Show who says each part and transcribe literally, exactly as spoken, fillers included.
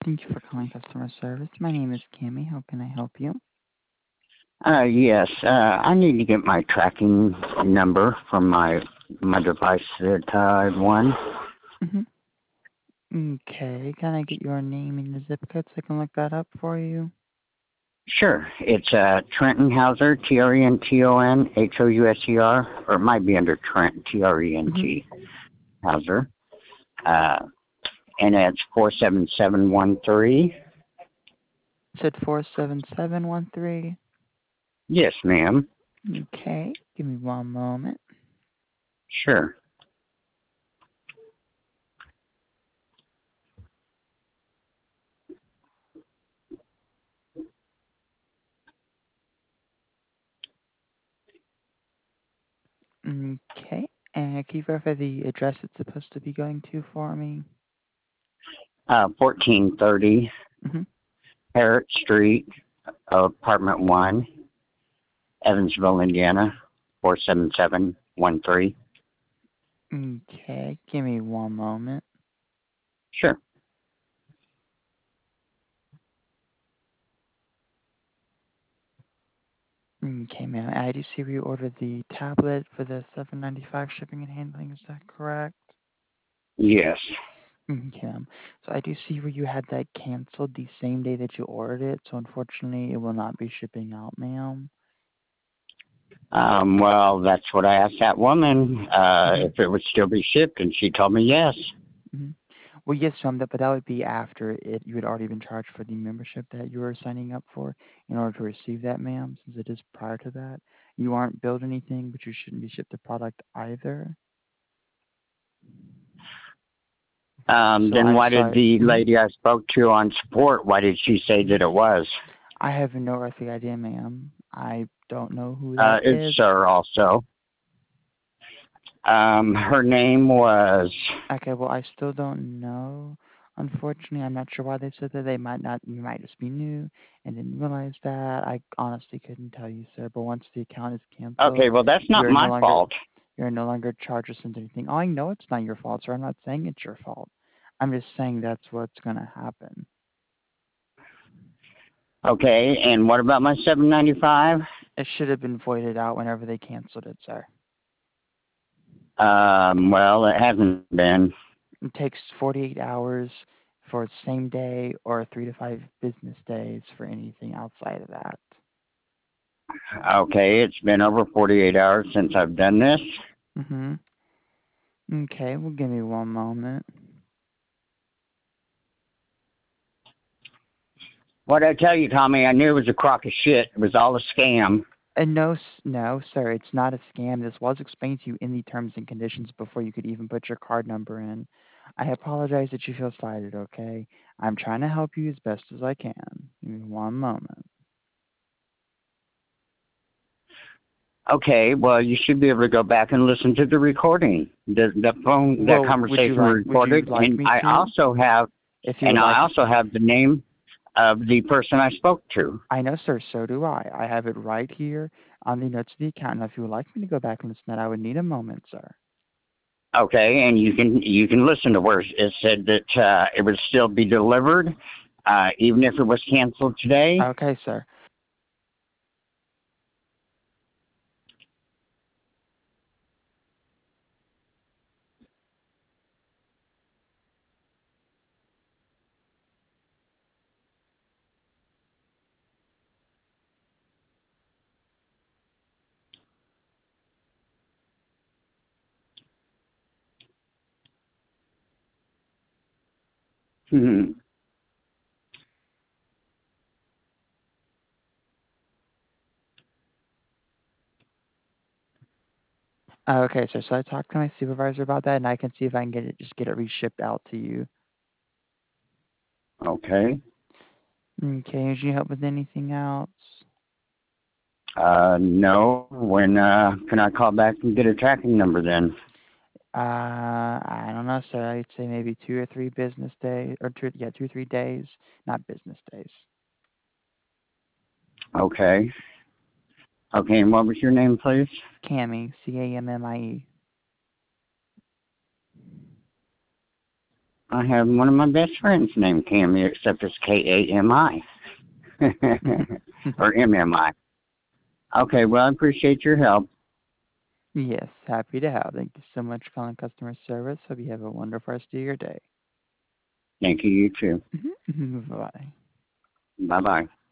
Speaker 1: Thank you for calling customer service. My name is Cammy. How can I help you?
Speaker 2: Uh, yes, uh, I need to get my tracking number from my my device that uh, I won.
Speaker 1: Mm-hmm. Okay. Can I get your name and your zip code so I can look that up for you?
Speaker 2: Sure, it's uh, Trenton Hauser, T R E N T O N H O U S E R, or it might be under Trent, T R E N
Speaker 1: Mm-hmm.
Speaker 2: T, Hauser, uh, and it's four seven seven one three.
Speaker 1: Said four seven seven one three.
Speaker 2: Yes, ma'am.
Speaker 1: Okay. Give me one moment.
Speaker 2: Sure.
Speaker 1: Okay. And can you verify the address it's supposed to be going to for me?
Speaker 2: Uh, fourteen thirty
Speaker 1: Mm-hmm.
Speaker 2: Parrott Street, apartment one, Evansville, Indiana, four seven seven one three.
Speaker 1: Okay. Give me one moment.
Speaker 2: Sure.
Speaker 1: Okay, ma'am. I do see we ordered the tablet for the seven ninety-five shipping and handling. Is that correct?
Speaker 2: Yes.
Speaker 1: Okay. um, So I do see where you had that canceled the same day that you ordered it. So unfortunately, it will not be shipping out, ma'am.
Speaker 2: Um, well, that's what I asked that woman, uh,
Speaker 1: hmm
Speaker 2: if it would still be shipped, and she told me yes.
Speaker 1: hmm Well, yes, ma'am, that, but that would be after it. You had already been charged for the membership that you were signing up for in order to receive that, ma'am. Since it is prior to that, you aren't billed anything, but you shouldn't be shipped the product either.
Speaker 2: Um,
Speaker 1: So
Speaker 2: then
Speaker 1: I'm
Speaker 2: why did
Speaker 1: sorry.
Speaker 2: the
Speaker 1: hmm
Speaker 2: lady I spoke to on support, why did she say that it was?
Speaker 1: I have no earthly idea, ma'am. I don't know who
Speaker 2: Uh,
Speaker 1: that
Speaker 2: it's
Speaker 1: is.
Speaker 2: sir also. Um, her name was,
Speaker 1: Okay, well, I still don't know. Unfortunately, I'm not sure why they said that. They might not, you might just be new and didn't realize that. I honestly couldn't tell you, sir. But once the account is
Speaker 2: okay,
Speaker 1: canceled,
Speaker 2: well, that's not
Speaker 1: you're no
Speaker 2: my
Speaker 1: longer,
Speaker 2: fault.
Speaker 1: you're no longer charged or sent anything. Oh, I know it's not your fault, sir. I'm not saying it's your fault. I'm just saying that's what's going to happen.
Speaker 2: Okay, and what about my seven ninety-five?
Speaker 1: It should have been voided out whenever they canceled it, sir.
Speaker 2: Um, well, it hasn't been.
Speaker 1: It takes forty-eight hours for same day or three to five business days for anything outside of that.
Speaker 2: Okay, it's been over forty-eight hours since I've done this.
Speaker 1: Mm-hmm. Okay, well, give me one moment.
Speaker 2: What'd I tell you, Tommy? I knew it was a crock of shit. It was all a scam.
Speaker 1: And no, s- no, sir, it's not a scam. This was explained to you in the terms and conditions before you could even put your card number in. I apologize that you feel slighted, okay? I'm trying to help you as best as I can. Give me one moment.
Speaker 2: Okay, well, you should be able to go back and listen to the recording. The the phone, that
Speaker 1: Well, would you
Speaker 2: conversation
Speaker 1: like would you
Speaker 2: recorded,
Speaker 1: like
Speaker 2: and
Speaker 1: me
Speaker 2: I
Speaker 1: to?
Speaker 2: also have,
Speaker 1: If you
Speaker 2: and
Speaker 1: would like,
Speaker 2: I also have the name of the person I spoke to.
Speaker 1: I know, sir, so do I. I have it right here on the notes of the account. Now, if you would like me to go back and listen to that, I would need a moment, sir.
Speaker 2: Okay, and you can you can listen to where it said that uh, it would still be delivered, uh, even if it was canceled today.
Speaker 1: Okay, sir.
Speaker 2: Hmm.
Speaker 1: Okay, sir. So I talked to my supervisor about that, and I can see if I can get it, just get it reshipped out to you.
Speaker 2: Okay.
Speaker 1: Okay, need you help with anything else?
Speaker 2: Uh, no. When uh, can I call back and get a tracking number then?
Speaker 1: Uh, I don't know, sir. I'd say maybe two or three business days, or two, yeah, two or three days, not business days.
Speaker 2: Okay. Okay, and what was your name, please?
Speaker 1: Cammy, C A M M I E.
Speaker 2: I have one of my best friends named Cammy, except it's K A M I or M M I. Okay, well, I appreciate your help.
Speaker 1: Yes, happy to help. Thank you so much for calling customer service. Hope you have a wonderful rest of your day.
Speaker 2: Thank you, you too.
Speaker 1: Bye.
Speaker 2: Bye bye.